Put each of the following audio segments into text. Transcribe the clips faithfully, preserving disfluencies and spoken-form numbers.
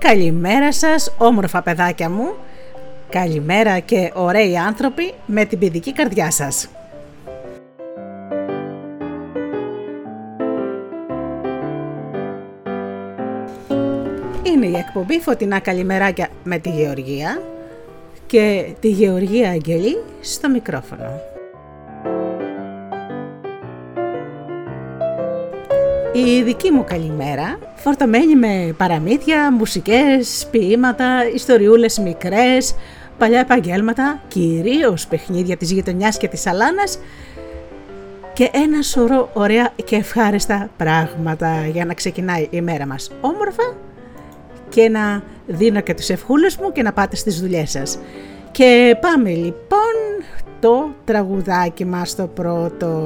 Καλημέρα σας όμορφα παιδάκια μου, καλημέρα και ωραίοι άνθρωποι με την παιδική καρδιά σας. Είναι η εκπομπή Φωτεινά Καλημεράκια με τη Γεωργία και τη Γεωργία Αγγελή στο μικρόφωνο. Η δική μου καλημέρα φορτωμένη με παραμύθια, μουσικές, ποίηματα, ιστοριούλες μικρές, παλιά επαγγέλματα, κυρίως παιχνίδια της γειτονιάς και της Αλάνας και ένα σωρό ωραία και ευχάριστα πράγματα για να ξεκινάει η μέρα μας όμορφα και να δίνω και τους ευχούλες μου και να πάτε στις δουλειές σας. Και πάμε λοιπόν το τραγουδάκι μας το πρώτο.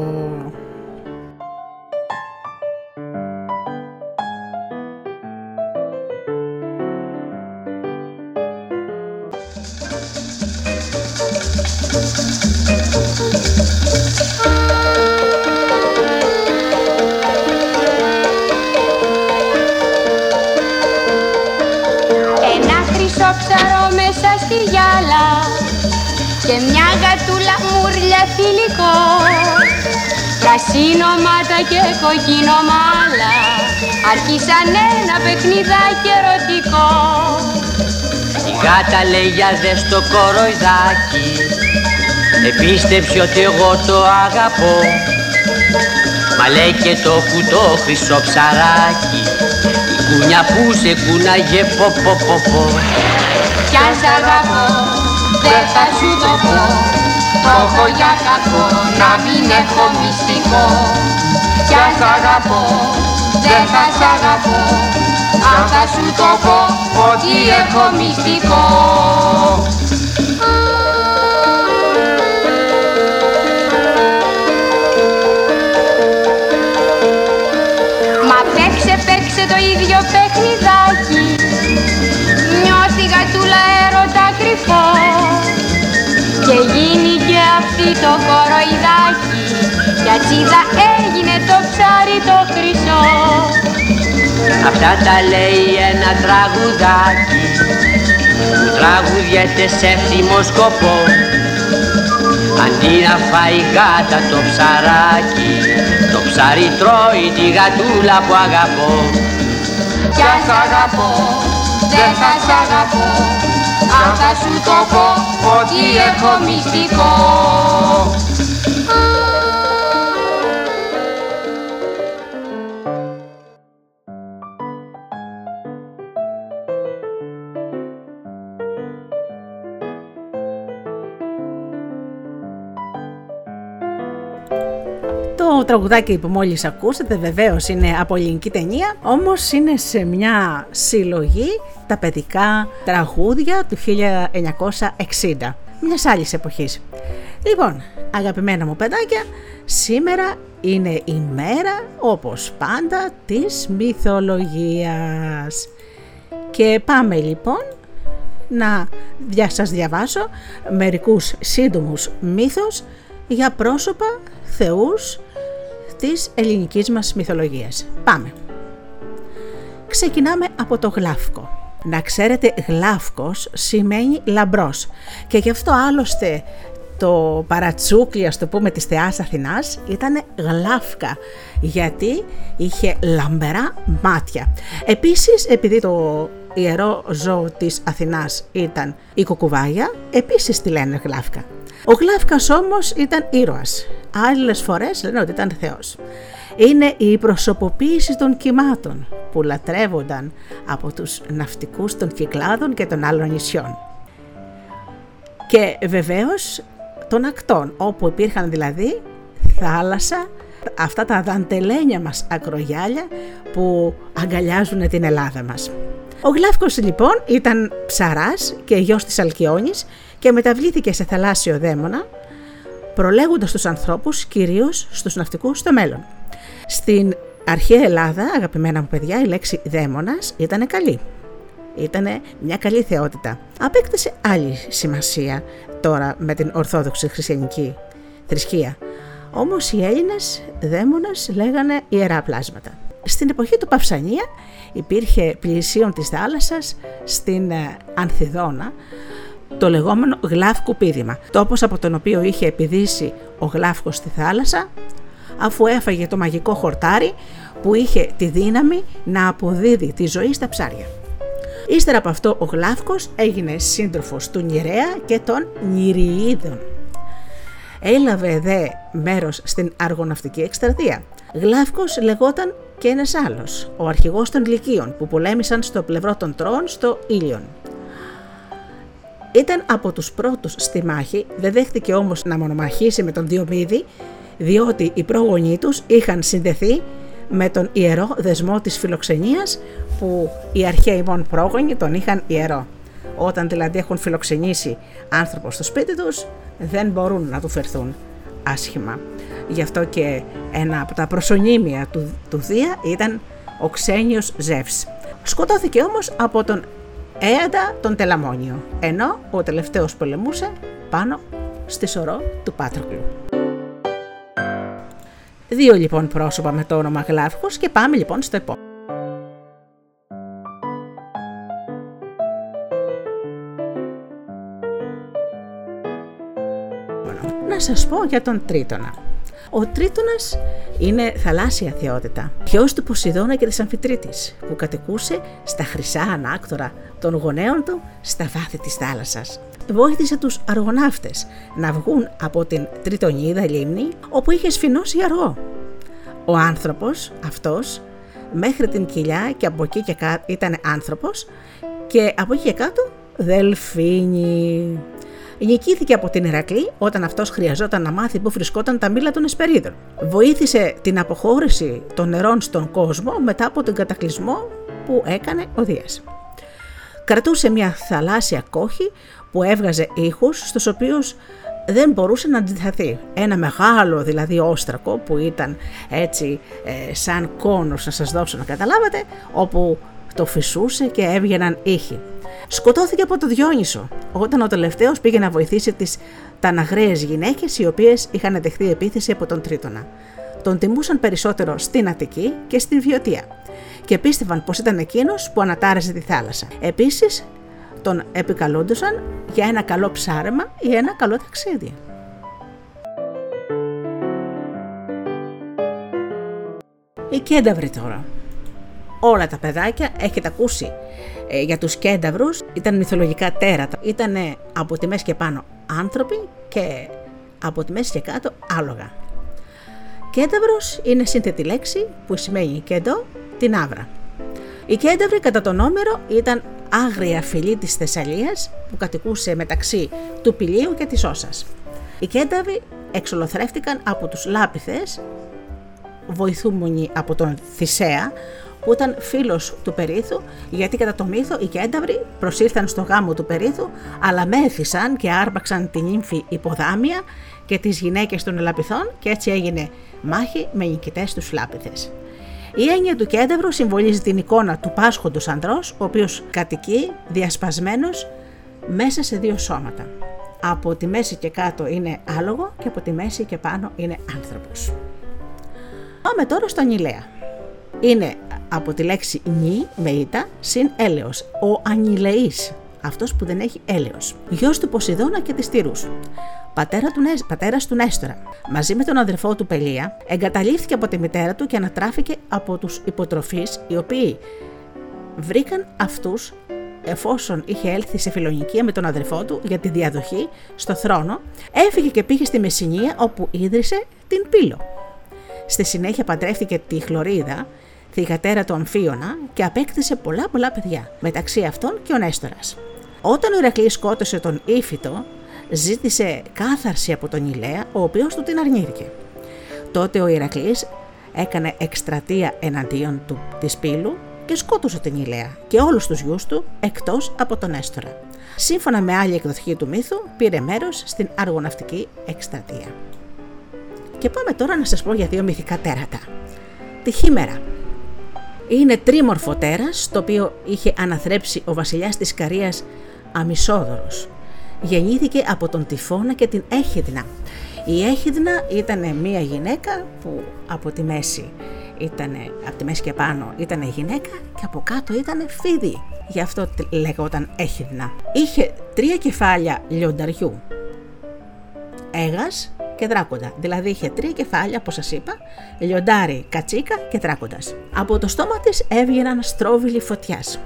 Και μια γατούλα μουρλια θηλυκό, πρασίνο μάτα και κοκκίνο μάλα, άρχισαν ένα παιχνιδάκι ερωτικό. Η γάτα λέει για δες το κοροϊδάκι, επίστεψε ότι εγώ το αγαπώ. Μα λέει και το κουτό χρυσό ψαράκι, η κούνια που σε κούναγε πω πω πω πω. Κι αν σ' αγαπώ δεν θα σου το πω, το έχω για κακό να μην έχω μυστικό. Κι αν σ' αγαπώ δεν θα σ' αγαπώ, αν θα σου το πω ότι έχω μυστικό. Μα παίξε παίξε το ίδιο παιχνιδάκι, νιώθει γατούλα έρωτα κρυφό και γίνει και αυτή το κοροϊδάκι, κι ατσίδα έγινε το ψάρι το χρυσό. Αυτά τα λέει ένα τραγουδάκι που τραγουδιέται σε εύθυμο σκοπό. Αντί να φάει γάτα το ψαράκι, το ψάρι τρώει τη γατούλα που αγαπώ. Κι αν σ' αγαπώ δεν θα σ' αγαπώ, αν θα σου το πω ότι έχω μυστικό. Το τραγουδάκι που μόλις ακούσατε βεβαίως είναι από ελληνική ταινία, όμως είναι σε μια συλλογή τα παιδικά τραγούδια του χίλια εννιακόσια εξήντα, μιας άλλης εποχής. Λοιπόν, αγαπημένα μου παιδάκια, σήμερα είναι η μέρα, όπως πάντα, της μυθολογίας. Και πάμε λοιπόν να σας διαβάσω μερικούς σύντομους μύθους για πρόσωπα, θεούς της ελληνικής μας μυθολογίας. Πάμε. Ξεκινάμε από το Γλάφκο. Να ξέρετε, Γλάφκος σημαίνει λαμπρός και γι' αυτό άλλωστε το παρατσούκλι, ας το πούμε, της θεάς Αθηνάς ήταν Γλάφκα, γιατί είχε λαμπερά μάτια. Επίσης, επειδή το ιερό ζώο της Αθηνάς ήταν η κουκουβάγια, επίσης τη λένε Γλάφκα. Ο Γλάφκας όμως ήταν ήρωας. Άλλες φορές λένε ότι ήταν θεός. Είναι η προσωποποίηση των κυμάτων που λατρεύονταν από τους ναυτικούς των Κυκλάδων και των άλλων νησιών. Και βεβαίως των ακτών, όπου υπήρχαν δηλαδή θάλασσα, αυτά τα δαντελένια μας ακρογιάλια που αγκαλιάζουν την Ελλάδα μας. Ο Γλάφκος λοιπόν ήταν ψαράς και γιος της Αλκιόνης και μεταβλήθηκε σε θαλάσσιο δαίμονα, προλέγοντας τους ανθρώπους, κυρίως στους ναυτικούς, στο μέλλον. Στην αρχαία Ελλάδα, αγαπημένα μου παιδιά, η λέξη δαίμονας ήταν καλή. Ήτανε μια καλή θεότητα. Απέκτησε άλλη σημασία τώρα με την ορθόδοξη χριστιανική θρησκεία. Όμως οι Έλληνες δαίμονες λέγανε ιερά πλάσματα. Στην εποχή του Παυσανία υπήρχε πλησίον της θάλασσας στην Ανθιδόνα το λεγόμενο Γλαύκου πήδημα, τόπος από τον οποίο είχε επιδύσει ο Γλαύκος στη θάλασσα, αφού έφαγε το μαγικό χορτάρι που είχε τη δύναμη να αποδίδει τη ζωή στα ψάρια. Ύστερα από αυτό ο Γλαύκος έγινε σύντροφος του Νηρέα και των Νηριείδων. Έλαβε δε μέρος στην αργοναυτική εκστρατεία. Γλαύκος λεγόταν και ένας άλλος, ο αρχηγός των Λυκείων που πολέμησαν στο πλευρό των Τρώων στο Ήλιον. Ήταν από τους πρώτους στη μάχη, δεν δέχτηκε όμως να μονομαχήσει με τον Διομήδη, διότι οι πρόγονοί τους είχαν συνδεθεί με τον ιερό δεσμό της φιλοξενίας που οι αρχαίοι μόν πρόγονοι τον είχαν ιερό. Όταν δηλαδή έχουν φιλοξενήσει άνθρωπο στο σπίτι τους, δεν μπορούν να του φερθούν άσχημα. Γι' αυτό και ένα από τα προσωνύμια του, του Δία ήταν ο Ξένιος Ζεύς. Σκοτώθηκε όμως από τον Έαντα τον Τελαμόνιο, ενώ ο τελευταίος πολεμούσε πάνω στη σωρό του Πάτροκλου. Δύο λοιπόν πρόσωπα με το όνομα Γλαύκος και πάμε λοιπόν στο επόμενο. Να σας πω για τον Τρίτονα. Ο Τρίτονας είναι θαλάσσια θεότητα, γιος του Ποσειδώνα και της Αμφιτρίτης, που κατοικούσε στα χρυσά ανάκτορα των γονέων του στα βάθη της θάλασσας. Βοήθησε τους αργοναύτες να βγουν από την Τριτονίδα λίμνη, όπου είχε σφινώσει αργό. Ο άνθρωπος αυτός μέχρι την κοιλιά και από εκεί και κάτω ήταν άνθρωπος και από εκεί και κάτω δελφίνι. Νικήθηκε από την Ηρακλή όταν αυτός χρειαζόταν να μάθει πού βρισκόταν τα μήλα των Εσπερίδων. Βοήθησε την αποχώρηση των νερών στον κόσμο μετά από τον κατακλυσμό που έκανε ο Δίας. Κρατούσε μια θαλάσσια κόχη που έβγαζε ήχους στους οποίους δεν μπορούσε να αντισταθεί. Ένα μεγάλο δηλαδή όστρακο που ήταν έτσι ε, σαν κόνος, να σας δώσω να καταλάβετε, όπου το φυσούσε και έβγαιναν ήχοι. Σκοτώθηκε από το Διόνυσο όταν ο τελευταίος πήγε να βοηθήσει τις ταναγραίες γυναίκες οι οποίες είχαν δεχθεί επίθεση από τον Τρίτονα. Τον τιμούσαν περισσότερο στην Αττική και στην Βιωτία και πίστευαν πως ήταν εκείνος που ανατάραζε τη θάλασσα. Επίσης τον επικαλούντουσαν για ένα καλό ψάρεμα ή ένα καλό ταξίδι. Οι Κένταυροι τώρα. Όλα τα παιδάκια έχετε ακούσει ε, για τους Κένταυρους, ήταν μυθολογικά τέρατα. Ήταν από τη μέση και πάνω άνθρωποι και από τη μέση και κάτω άλογα. Κένταυρος είναι σύνθετη λέξη που σημαίνει κέντο, την άβρα. Οι Κένταυροι κατά τον Όμηρο ήταν άγρια φυλή της Θεσσαλίας που κατοικούσε μεταξύ του Πηλίου και της Όσας. Οι Κένταυροι εξολοθρεύτηκαν από τους Λάπηθες, βοηθούμενοι από τον Θησέα, που ήταν φίλος του Περίθου, γιατί κατά το μύθο οι Κένταυροι προσήλθαν στο γάμο του Περίθου, αλλά μέθησαν και άρπαξαν την νύμφη Υποδάμια και τις γυναίκες των Λαπηθών και έτσι έγινε μάχη με νικητές τους Λάπηθες. Η έννοια του Κένταυρου συμβολίζει την εικόνα του πάσχοντος ανδρός, ο οποίος κατοικεί διασπασμένος μέσα σε δύο σώματα. Από τη μέση και κάτω είναι άλογο και από τη μέση και πάνω είναι άνθρωπος. Πάμε τώρα στο Ανηλέα. Είναι από τη λέξη νι με ήτα συν έλεος, ο Ανηλεής, αυτός που δεν έχει έλεος. Γιος του Ποσειδώνα και της Τυρούς. Πατέρα του, πατέρας του Νέστορα, μαζί με τον αδερφό του Πελία, εγκαταλείφθηκε από τη μητέρα του και ανατράφηκε από τους υποτροφείς, οι οποίοι βρήκαν αυτούς εφόσον είχε έλθει σε φιλονικία με τον αδερφό του για τη διαδοχή στο θρόνο, έφυγε και πήγε στη Μεσσηνία όπου ίδρυσε την Πύλο. Στη συνέχεια παντρεύτηκε τη Χλωρίδα, θυγατέρα του Αμφίωνα, και απέκτησε πολλά πολλά παιδιά, μεταξύ αυτών και ο Νέστορας. Όταν ο Ηρακλής σκότωσε τον Ήφιτο, ζήτησε κάθαρση από τον Ηλέα, ο οποίος του την αρνήθηκε. Τότε ο Ηρακλής έκανε εκστρατεία εναντίον του της Πύλου και σκότωσε την Ηλέα και όλους τους γιους του εκτός από τον Νέστορα. Σύμφωνα με άλλη εκδοχή του μύθου, πήρε μέρος στην αργοναυτική εκστρατεία. Και πάμε τώρα να σας πω για δύο μυθικά τέρατα. Τη Χήμερα. Είναι τρίμορφο τέρας, το οποίο είχε αναθρέψει ο βασιλιάς της Καρίας Αμισόδωρος. Γεννήθηκε από τον Τυφώνα και την Έχιδνα. Η Έχιδνα ήταν μία γυναίκα που από τη μέση ήτανε, από τη μέση και πάνω ήταν γυναίκα και από κάτω ήταν φίδι. Γι' αυτό λέγονταν Έχιδνα. Είχε τρία κεφάλια λιονταριού, Αίγας και Δράκοντα. Δηλαδή είχε τρία κεφάλια, όπως σας είπα, λιοντάρι, κατσίκα και δράκοντας. Από το στόμα της έβγαιναν στρόβιλοι φωτιάς.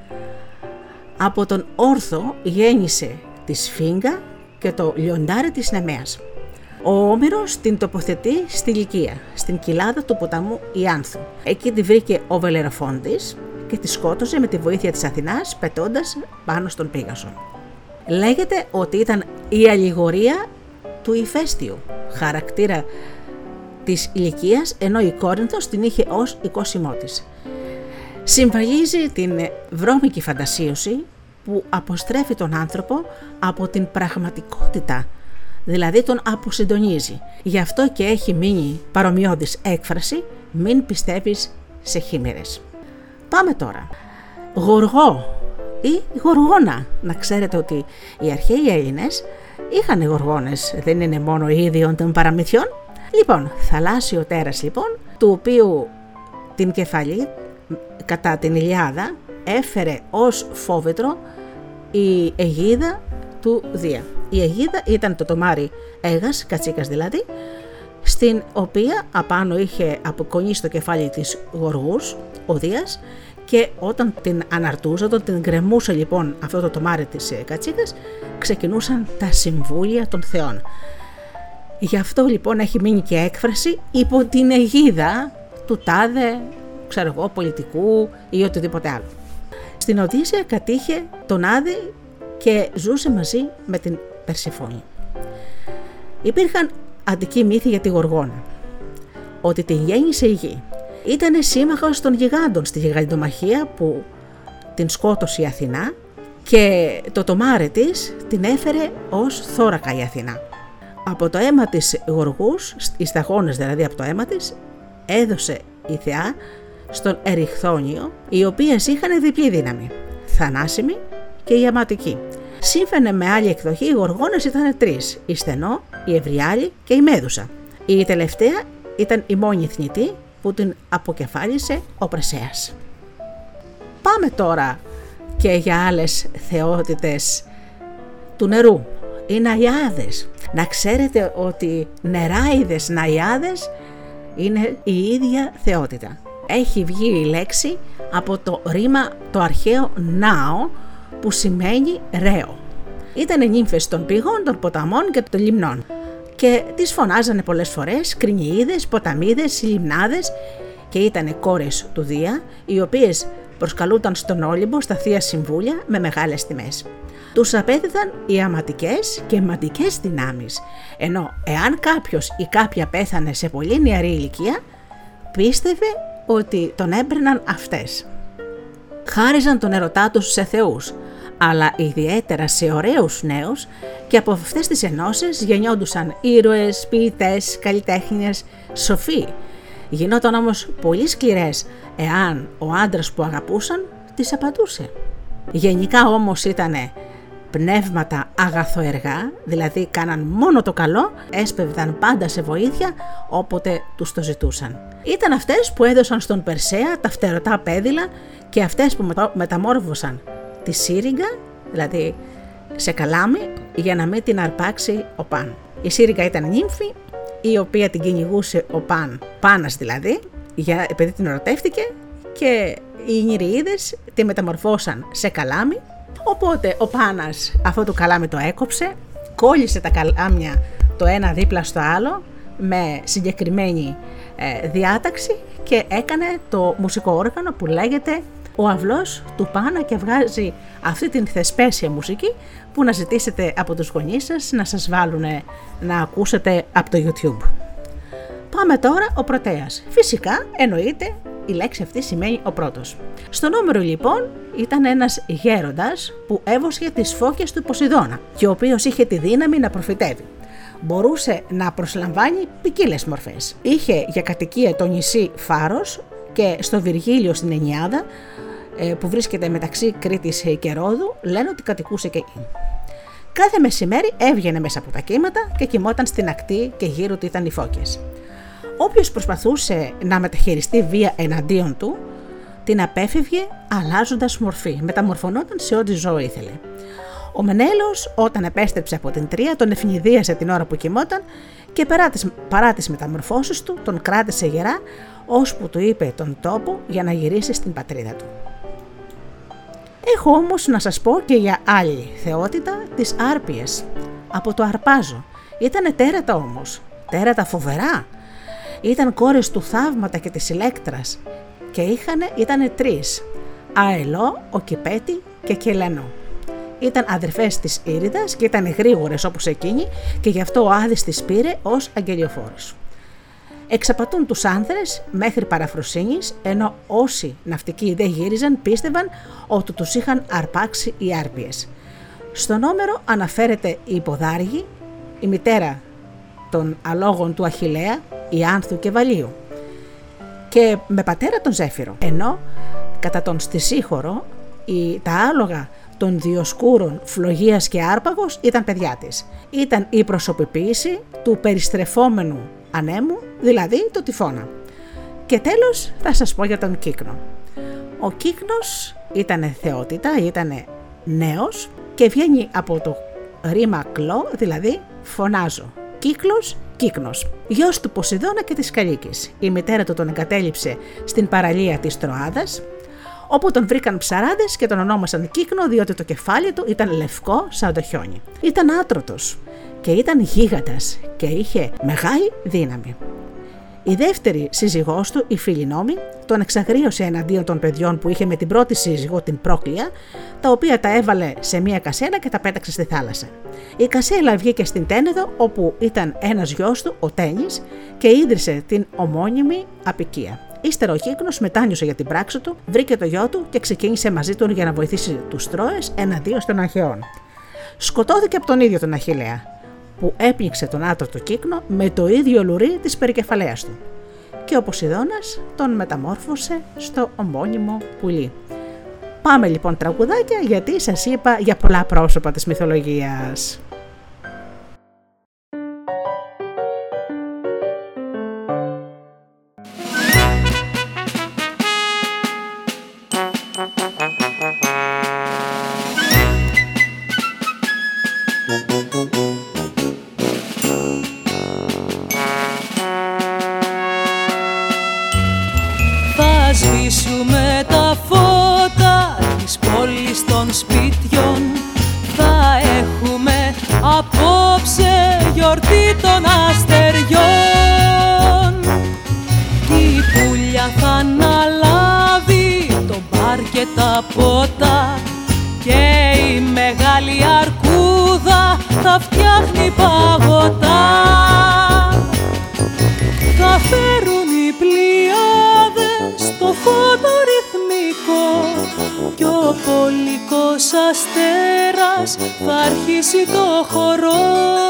Από τον όρθο γέννησε τη σφίγγα και το λιοντάρι της Νεμαίας. Ο Όμηρος την τοποθετεί στη Λυκία, στην κοιλάδα του ποταμού Ιάνθου. Εκεί τη βρήκε ο Βελεροφόντης και τη σκότωσε με τη βοήθεια της Αθηνάς, πετώντας πάνω στον Πήγασο. Λέγεται ότι ήταν η αλληγορία του ηφαίστειου, χαρακτήρα της Λυκίας, ενώ η Κόρινθος την είχε ως οικόσιμό της. Συμβαγίζει την βρώμικη φαντασίωση που αποστρέφει τον άνθρωπο από την πραγματικότητα, δηλαδή τον αποσυντονίζει. Γι' αυτό και έχει μείνει παρομοιώδης έκφραση «μην πιστεύεις σε χήμερες». Πάμε τώρα. Γοργό ή γοργόνα. Να ξέρετε ότι οι αρχαίοι Έλληνες είχαν γοργόνες, δεν είναι μόνο ίδιον των παραμυθιών. Λοιπόν, θαλάσσιο τέρας λοιπόν, του οποίου την κεφαλή κατά την Ηλιάδα έφερε ως φόβητρο η αιγίδα του Δία. Η αιγίδα ήταν το τομάρι Αίγας, κατσίκας δηλαδή, στην οποία απάνω είχε αποκονίσει το κεφάλι της Γοργούς, ο Δίας, και όταν την αναρτούσε, όταν την γκρεμούσε λοιπόν αυτό το τομάρι της κατσίκας, ξεκινούσαν τα συμβούλια των θεών. Γι' αυτό λοιπόν έχει μείνει και έκφραση υπό την αιγίδα του τάδε, ξέρω εγώ, πολιτικού ή οτιδήποτε άλλο. Στην Οδύσσεια κατήχε τον Άδη και ζούσε μαζί με την Περσεφόνη. Υπήρχαν αντικοί μύθοι για τη Γοργόνα, ότι την γέννησε η γη. Ήτανε σύμμαχος των γιγάντων στη γιγαντομαχία που την σκότωσε η Αθηνά και το τομάρι της την έφερε ως θώρακα η Αθηνά. Από το αίμα της Γοργούς, οι σταγόνες δηλαδή από το αίμα της, έδωσε η θεά στον Εριχθόνιο, οι οποίες είχαν διπλή δύναμη, θανάσιμη και η αματική. Σύμφωνα με άλλη εκδοχή, οι Γοργόνες ήταν τρεις, η Στενό, η Ευριάλη και η Μέδουσα. Η τελευταία ήταν η μόνη θνητή που την αποκεφάλισε ο Πρεσέας. Πάμε τώρα και για άλλες θεότητες του νερού, οι Ναϊάδες. Να ξέρετε ότι νεράιδες, Ναϊάδες είναι η ίδια θεότητα. Έχει βγει η λέξη από το ρήμα το αρχαίο νάο που σημαίνει ρέο. Ήτανε νύμφες των πηγών, των ποταμών και των λιμνών και τις φωνάζανε πολλές φορές κρινιίδες, ποταμίδες, λιμνάδες και ήτανε κόρες του Δία, οι οποίες προσκαλούνταν στον Όλυμπο στα θεία συμβούλια με μεγάλες τιμές. Τους απέδιδαν οι αματικές και μαντικές δυνάμεις, ενώ εάν κάποιος ή κάποια πέθανε σε πολύ νεαρή ηλικία, πίστευε ότι τον έμπραιναν αυτές. Χάριζαν τον ερωτά τους σε θεούς, αλλά ιδιαίτερα σε ωραίους νέους, και από αυτές τις ενώσεις γεννιόντουσαν ήρωες, ποιητές, καλλιτέχνες, σοφοί. Γινόταν όμως πολύ σκληρές εάν ο άντρας που αγαπούσαν τις απαντούσε. Γενικά όμως ήτανε πνεύματα αγαθοεργά, δηλαδή κάναν μόνο το καλό, έσπευδαν πάντα σε βοήθεια όποτε τους το ζητούσαν. Ήταν αυτές που έδωσαν στον Περσέα τα φτερωτά πέδιλα και αυτές που μεταμόρφωσαν τη σύριγγα, δηλαδή σε καλάμι, για να μην την αρπάξει ο Παν. Η σύριγγα ήταν νύμφη, η οποία την κυνηγούσε ο Παν, Πάνας δηλαδή, για, επειδή την ερωτεύτηκε, και οι Νηριείδες τη μεταμορφώσαν σε καλάμι. Οπότε ο Πάνας αυτό το καλάμι το έκοψε, κόλλησε τα καλάμια το ένα δίπλα στο άλλο με συγκεκριμένη ε, διάταξη και έκανε το μουσικό όργανο που λέγεται ο αυλός του Πάνα, και βγάζει αυτή την θεσπέσια μουσική που να ζητήσετε από τους γονείς σας να σας βάλουν να ακούσετε από το YouTube. Πάμε τώρα ο Πρωτέας. Φυσικά εννοείται η λέξη αυτή σημαίνει ο πρώτος. Στο νούμερο λοιπόν ήταν ένας γέροντας που έβοσχε τις φώκες του Ποσειδώνα και ο οποίος είχε τη δύναμη να προφητεύει. Μπορούσε να προσλαμβάνει ποικίλες μορφές. Είχε για κατοικία το νησί Φάρος και στο Βυργίλιο στην Ενιάδα, που βρίσκεται μεταξύ Κρήτης και Ρόδου, λένε ότι κατοικούσε και εκεί. Κάθε μεσημέρι έβγαινε μέσα από τα κύματα και κοιμόταν στην ακτή και γύρω του ήταν οι φώκες. Όποιος προσπαθούσε να μεταχειριστεί βία εναντίον του, την απέφευγε αλλάζοντας μορφή, μεταμορφωνόταν σε ό,τι ζώο ήθελε. Ο Μενέλαος, όταν επέστρεψε από την Τρία, τον ευνηδίασε την ώρα που κοιμόταν και παρά τις, παρά τις μεταμορφώσεις του, τον κράτησε γερά, ώσπου του είπε τον τόπο για να γυρίσει στην πατρίδα του. Έχω όμως να σας πω και για άλλη θεότητα, τις Άρπιες, από το Αρπάζο. Ήτανε τέρατα όμως, τέρατα φοβερά. Ήταν κόρες του Θαύματα και της Ηλέκτρας και είχανε, ήτανε τρεις, Αελό, ο Κυπέτη και Κελανό. Ήταν αδερφές της Ήριδας και ήταν γρήγορες όπως εκείνη και γι' αυτό ο Άδης τις πήρε ως αγγελιοφόρος. Εξαπατούν τους άνδρες μέχρι παραφροσύνης, ενώ όσοι ναυτικοί δεν γύριζαν πίστευαν ότι τους είχαν αρπάξει οι Άρπιες. Στο νούμερο αναφέρεται η Ποδάργη, η μητέρα των αλόγων του Αχιλλέα, η Άνθου και Βαλίου, και με πατέρα τον Ζέφυρο, ενώ κατά τον Στησίχωρο τα άλογα των Διοσκούρων Φλογίας και Άρπαγος ήταν παιδιά της. Ήταν η προσωποποίηση του περιστρεφόμενου ανέμου, δηλαδή το τυφώνα. Και τέλος θα σας πω για τον Κύκνο. Ο Κύκνος ήταν θεότητα, ήταν νέος και βγαίνει από το ρήμα κλό, δηλαδή φωνάζω. Κύκλος, Κύκνος. Γιος του Ποσειδώνα και της Καλίκης. Η μητέρα του τον εγκατέλειψε στην παραλία της Τροάδας, όπου τον βρήκαν ψαράδες και τον ονόμασαν Κύκνο διότι το κεφάλι του ήταν λευκό σαν το χιόνι. Ήταν άτρωτος και ήταν γίγαντας και είχε μεγάλη δύναμη. Η δεύτερη σύζυγός του, η Φιλινόμη, τον εξαγρίωσε εναντίον των παιδιών που είχε με την πρώτη σύζυγο, την Πρόκλεια, τα οποία τα έβαλε σε μία κασέλα και τα πέταξε στη θάλασσα. Η κασέλα βγήκε στην Τένεδο, όπου ήταν ένας γιος του, ο Τένης, και ίδρυσε την ομώνυμη απικία. Ύστερα ο Κύκνος μετάνιωσε για την πράξη του, βρήκε το γιο του και ξεκίνησε μαζί του για να βοηθήσει τους Τρώες εναντίον των Αχαιών. Σκοτώθηκε από τον ίδιο τον Αχιλλέα, που έπνιξε τον άτρωτο Κύκνο με το ίδιο λουρί της περικεφαλαίας του. Και ο Ποσειδώνας τον μεταμόρφωσε στο ομώνυμο πουλί. Πάμε λοιπόν τραγουδάκια, γιατί σας είπα για πολλά πρόσωπα της μυθολογίας. Σβήσουμε τα φώτα της πόλης των σπιτιών. Θα έχουμε απόψε γιορτή των αστεριών. Η πουλιά θα αναλάβει το μπαρ και τα ποτά και η μεγάλη αρκούδα θα φτιάχνει παγωτά. Θα φέρουν οι πλοιάδες το φώτο ρυθμικό κι ο πολικός αστέρας θα αρχίσει το χορό.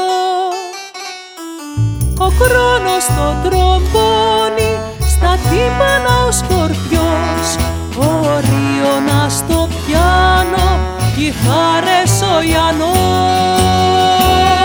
Ο χρόνος το τρομπώνει, στα τύμπανα ο σκορπιός, ο Ρίωνας στο πιάνο, κιθάρες ο Ιαννός.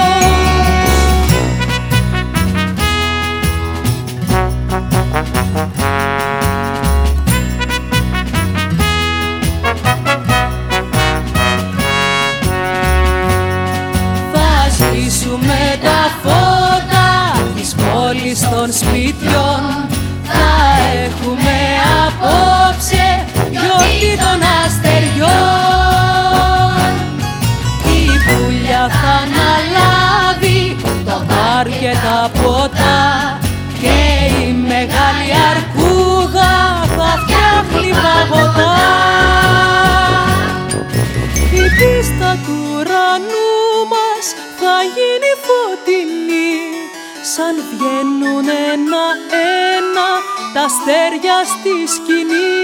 Σβήσουμε τα φώτα της πόλης των σπιτιών. Θα έχουμε απόψε γιορτή των αστεριών. Η πουλιά θα αναλάβει το μπαρ και τα ποτά και η μεγάλη αρκούδα θα φτιάχνει παγωτά. Η πίστα του ουρανού μας θα γίνει φωτεινή, σαν βγαίνουν ένα-ένα τα αστέρια στη σκηνή.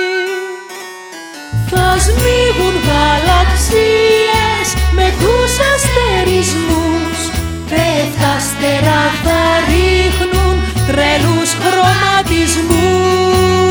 Θα σμίγουν γαλαξίες με τους αστερισμούς, πέφτα αστερά θα ρίχνουν τρελούς χρωματισμούς.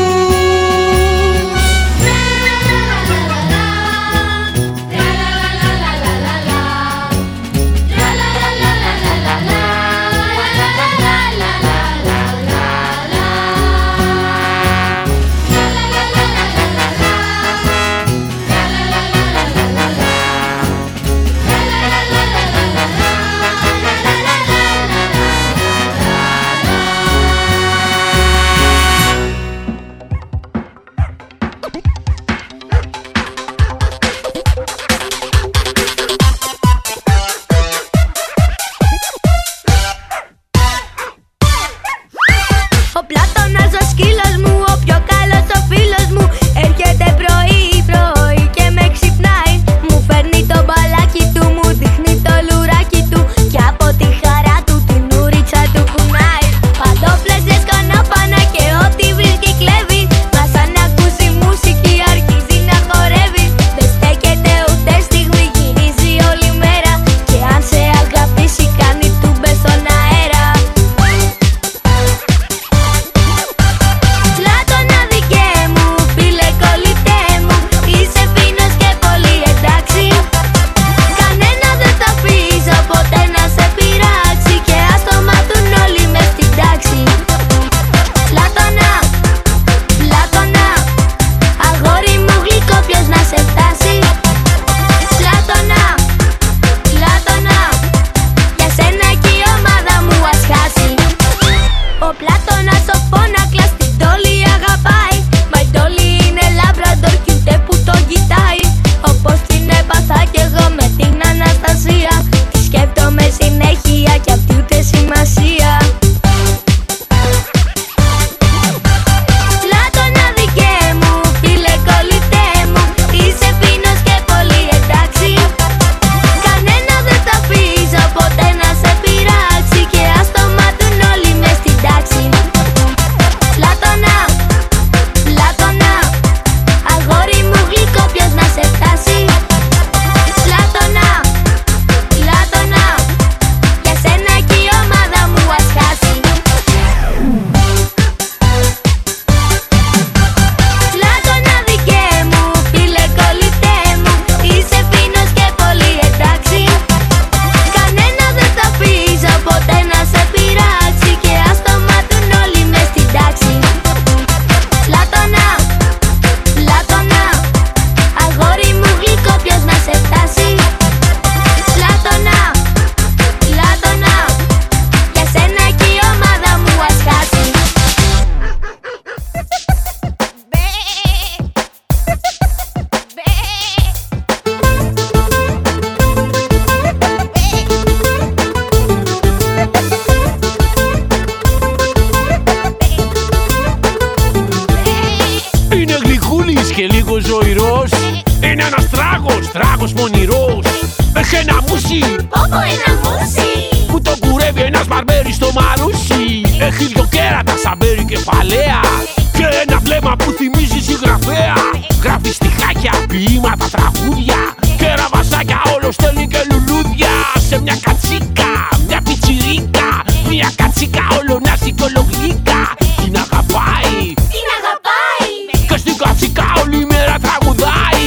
Έχει ένα μουσι, Πόπο ένα μουσι, που το κουρεύει ένας μπαρμπέρι στο μαρούσι. Έχει δυο κέρατα σαν μπέρι κεφαλαία και ένα βλέμμα που θυμίζει συγγραφέα. Γράφει στιχάκια, ποίηματα, τραγούδια και ραβασάκια, όλο στέλνει και λουλούδια. Σε μια κατσίκα, μια πιτσιρίκα, μια κατσίκα ολονάση κολογλίκα. Την αγαπάει, την αγαπάει και στην κατσίκα όλη μέρα τραγουδάει.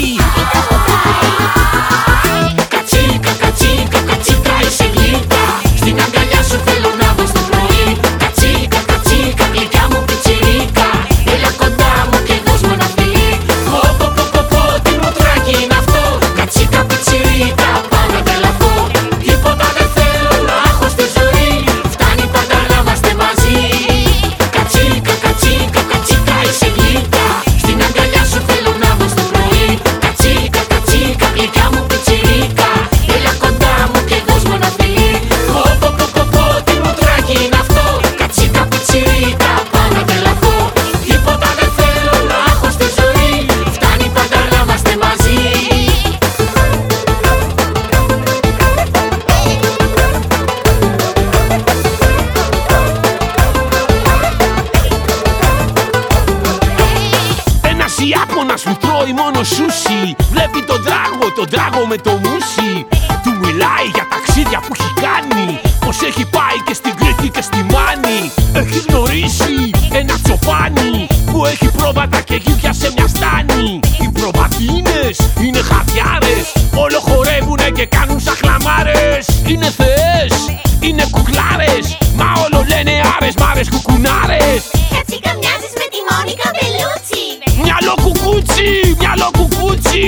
Κατσίκα, κατσίκα, κατσίκα είσαι γλυκά. Στην αγκαλιά σου θέλω να μπω στο πρωί. Κατσίκα, κατσίκα, γλυκιά μου πιτσιρίκα. Έλα κοντά μου και δώσ' μου ένα φιλί. Πω πω πω πω πω, τι μουτράκι είναι αυτό. Κατσίκα, πιτσιρίκα, πάω να τρελαθώ. Τίποτα δεν θέλω να έχω στη ζωή. Φτάνει πάντα να είμαστε μαζί. Κατσίκα, κατσίκα, κατσίκα είσαι γλυκά. Στην αγκαλιά σου θέλω να μπω στο πρωί. Κατσίκα, κατσίκα, γλυκιά μου πιτσιρίκα. Έλα κοντά μου και δώσ' μου ένα φιλί. Πω πω πω πω πω, τι μουτράκι είναι αυτό. Κατσίκα, πιτσιρίκα, πάω να τρελαθώ. Τίποτα δεν θέλω να έχω στη ζωή. Φτάνει πάντα να είμαστε μαζί. Ένας Ιάπωνας που τρώει μόνο σούσι. Βλέπει τον τράγο, τον τράγο με το μουσι. Του μιλάει για ταξίδια που έχει κάνει. Πως έχει πάει και στην Κρήτη και στη Μάνη. Έχει γνωρίσει ένα τσοπάνι που έχει πρόβατα και γύρια σε μια στάνη. Οι προβατίνες είναι χαδιάρες, όλο χορεύουνε και κάνουν σαν χλαμάρες. Είναι θεές, είναι κουκλάρες, μα όλο λένε άρες, μάρες, κουκουνάρες. Κατσίκα μοιάζεις με τη Μόνικα Μπελούτσι. Μυαλό κουκούτσι, μυαλό κουκούτσι.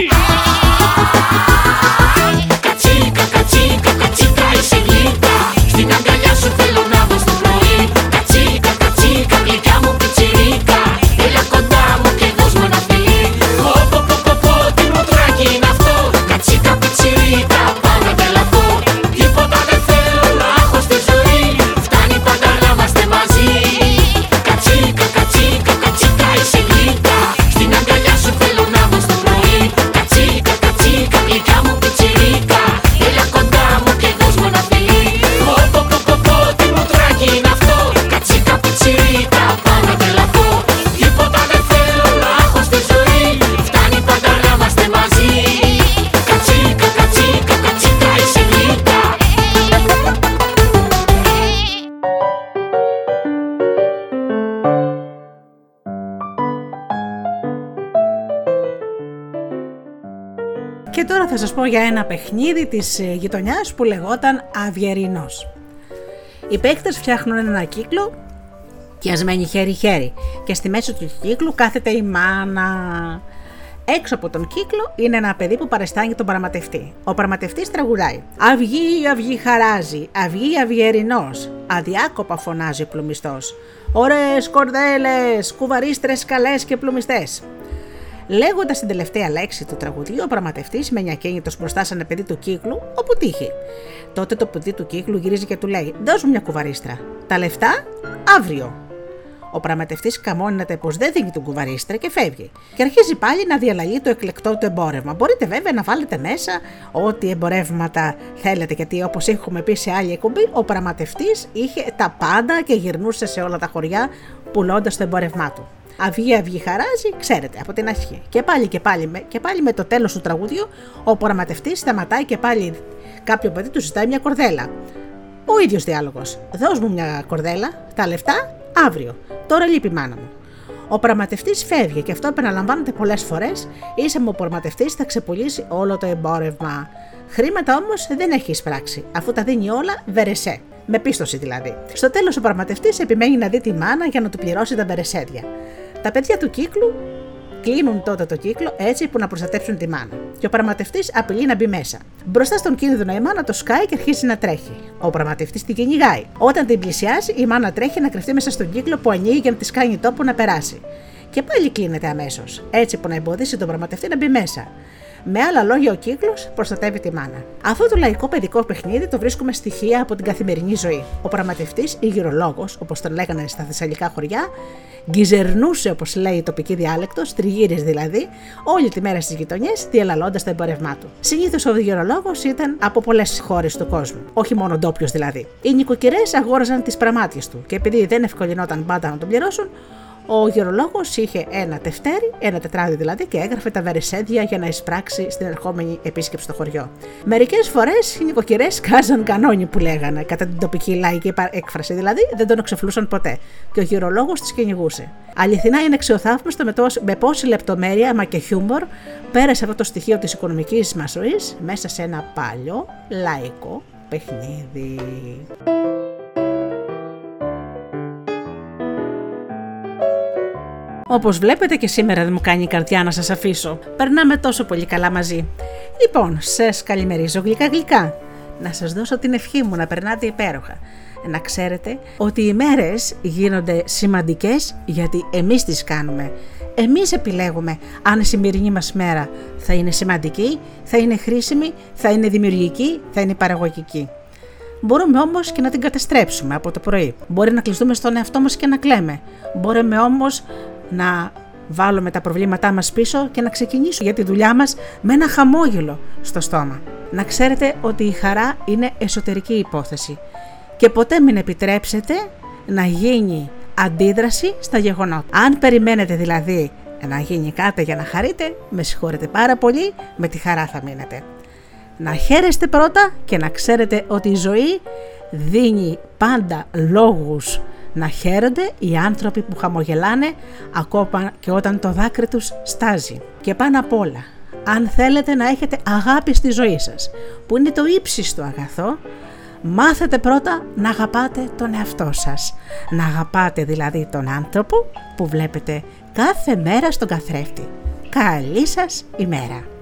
Κατσίκα, κατσίκα, κατσίκα είσαι γλυκά. Στην αγκαλιά σου θέλω να μπω στο πρωί. Κατσίκα, κατσίκα, γλυκιά μου πιτσιρίκα. Έλα κοντά μου και δώσ' μου ένα φιλί. Πω πω πω πω πω, τι μουτράκι είναι αυτό. Κατσίκα, πιτσιρίκα, πάω να τρελαθώ. Τίποτα δεν θέλω να έχω στη ζωή. Φτάνει πάντα να είμαστε μαζί. Κατσίκα, κατσίκα, κατσίκα είσαι γλυκά. Στην αγκαλιά σου θέλω να μπω στο πρωί. Κατσίκα, κατσίκα, γλυκιά μου πιτσιρίκα. Έλα κοντά μου και δώσ' μου ένα φιλί. Πω πω πω πω πω, τι μουτράκι είναι αυτό. Κατσίκα, πιτσιρίκα, πάω να τρελαθώ. Τίποτα δεν θέλω να έχω στη ζωή. Φτάνει πάντα να είμαστε μαζί. Κατσίκα, κατσίκα, κατσίκα είσαι γλυκά. Και τώρα θα σας πω για ένα παιχνίδι της γειτονιάς που λεγόταν Αυγερινός. Οι παίκτες φτιάχνουν ένα κύκλο πιασμένοι χέρι-χέρι και στη μέση του κύκλου κάθεται η μάνα. Έξω από τον κύκλο είναι ένα παιδί που παρεστάνει τον πραγματευτή. Ο πραγματευτής τραγουδάει. Αυγή, αυγή χαράζει, αυγή αυγερινός. Αδιάκοπα φωνάζει ο πλουμιστός. Ωραίες κορδέλες, κουβαρίστρες καλές και πλουμιστές. Λέγοντας την τελευταία λέξη του τραγουδιού, ο πραγματευτής μένει ακίνητος μπροστά σαν παιδί του κύκλου, όπου τύχει. Τότε το παιδί του κύκλου γυρίζει και του λέει: «Δώσ' μου μια κουβαρίστρα. Τα λεφτά αύριο». Ο πραγματευτής καμώνεται πως δεν δίνει την κουβαρίστρα και φεύγει. Και αρχίζει πάλι να διαλαλεί το εκλεκτό του εμπόρευμα. Μπορείτε βέβαια να βάλετε μέσα ό,τι εμπορεύματα θέλετε, γιατί όπως έχουμε πει σε άλλη εκπομπή, ο πραγματευτής είχε τα πάντα και γυρνούσε σε όλα τα χωριά πουλώντας το εμπόρευμά του. Αυγή, αυγή χαράζει, ξέρετε, από την αρχή. Και πάλι και πάλι, και πάλι με το τέλος του τραγουδιού, ο πραγματευτής σταματάει και πάλι κάποιο παιδί του ζητάει μια κορδέλα. Ο ίδιος διάλογος. Δώσ' μου μια κορδέλα, τα λεφτά αύριο. Τώρα λείπει η μάνα μου. Ο πραγματευτής φεύγει και αυτό επαναλαμβάνεται πολλές φορές, ίσα μου ο πραγματευτής θα ξεπουλήσει όλο το εμπόρευμα. Χρήματα όμως δεν έχει εισπράξει, αφού τα δίνει όλα βερεσέ. Με πίστοση δηλαδή. Στο τέλος ο πραγματευτής επιμένει να δει τη μάνα για να του πληρώσει τα βερεσέδια. Τα παιδιά του κύκλου κλείνουν τότε το κύκλο έτσι που να προστατέψουν τη μάνα. Και ο πραγματευτής απειλεί να μπει μέσα. Μπροστά στον κίνδυνο η μάνα το σκάει και αρχίζει να τρέχει. Ο πραγματευτής την κυνηγάει. Όταν την πλησιάσει, η μάνα τρέχει να κρυφτεί μέσα στον κύκλο που ανοίγει για να τη κάνει τόπο να περάσει. Και πάλι κλείνεται αμέσως, έτσι που να εμποδίσει τον πραγματευτή να μπει μέσα. Με άλλα λόγια, ο κύκλος προστατεύει τη μάνα. Αυτό το λαϊκό παιδικό παιχνίδι το βρίσκουμε στοιχεία από την καθημερινή ζωή. Ο πραγματευτής ή γυρολόγος, όπως τον λέγανε στα θεσσαλικά χωριά, γκυζερνούσε, όπως λέει η τοπική διάλεκτος, τριγύρις δηλαδή, όλη τη μέρα στις γειτονιές, διαλαλώντας το εμπόρευμά του. Συνήθως ο γυρολόγος ήταν από πολλές χώρες του κόσμου, όχι μόνο ντόπιος δηλαδή. Οι νοικοκυρές αγόραζαν τις πραμάτιες του και επειδή δεν ευκολυνόταν πάντα να τον πληρώσουν, ο γερολόγος είχε ένα τευτέρι, ένα τετράδι δηλαδή, και έγραφε τα βερεσέδια για να εισπράξει στην ερχόμενη επίσκεψη στο χωριό. Μερικές φορές οι νοικοκυρές κάζαν κανόνι που λέγανε, κατά την τοπική λαϊκή έκφραση δηλαδή, δεν τον εξοφλούσαν ποτέ, και ο γερολόγος τις κυνηγούσε. Αληθινά είναι αξιοθαύμαστο με, με πόση λεπτομέρεια μα και χιούμορ πέρασε αυτό το στοιχείο της οικονομικής μας ζωής μέσα σε ένα παλιό λαϊκό παιχνίδι. Όπως βλέπετε και σήμερα δεν μου κάνει η καρδιά να σας αφήσω. Περνάμε τόσο πολύ καλά μαζί. Λοιπόν, σας καλημερίζω γλυκά γλυκά. Να σας δώσω την ευχή μου να περνάτε υπέροχα. Να ξέρετε ότι οι μέρες γίνονται σημαντικές γιατί εμείς τις κάνουμε. Εμείς επιλέγουμε αν η σημερινή μας μέρα θα είναι σημαντική, θα είναι χρήσιμη, θα είναι δημιουργική, θα είναι παραγωγική. Μπορούμε όμως και να την καταστρέψουμε από το πρωί. Μπορεί να κλειστούμε στον εαυτό μας και να κλαίμε. Μπορούμε όμως να βάλουμε τα προβλήματά μας πίσω και να ξεκινήσουμε για τη δουλειά μας με ένα χαμόγελο στο στόμα. Να ξέρετε ότι η χαρά είναι εσωτερική υπόθεση και ποτέ μην επιτρέψετε να γίνει αντίδραση στα γεγονότα. Αν περιμένετε δηλαδή να γίνει κάτι για να χαρείτε, με συγχωρείτε πάρα πολύ, με τη χαρά θα μείνετε. Να χαίρεστε πρώτα και να ξέρετε ότι η ζωή δίνει πάντα λόγους να χαίρονται οι άνθρωποι που χαμογελάνε ακόμα και όταν το δάκρυ τους στάζει. Και πάνω απ' όλα, αν θέλετε να έχετε αγάπη στη ζωή σας, που είναι το ύψιστο αγαθό, μάθετε πρώτα να αγαπάτε τον εαυτό σας. Να αγαπάτε δηλαδή τον άνθρωπο που βλέπετε κάθε μέρα στον καθρέφτη. Καλή σας ημέρα!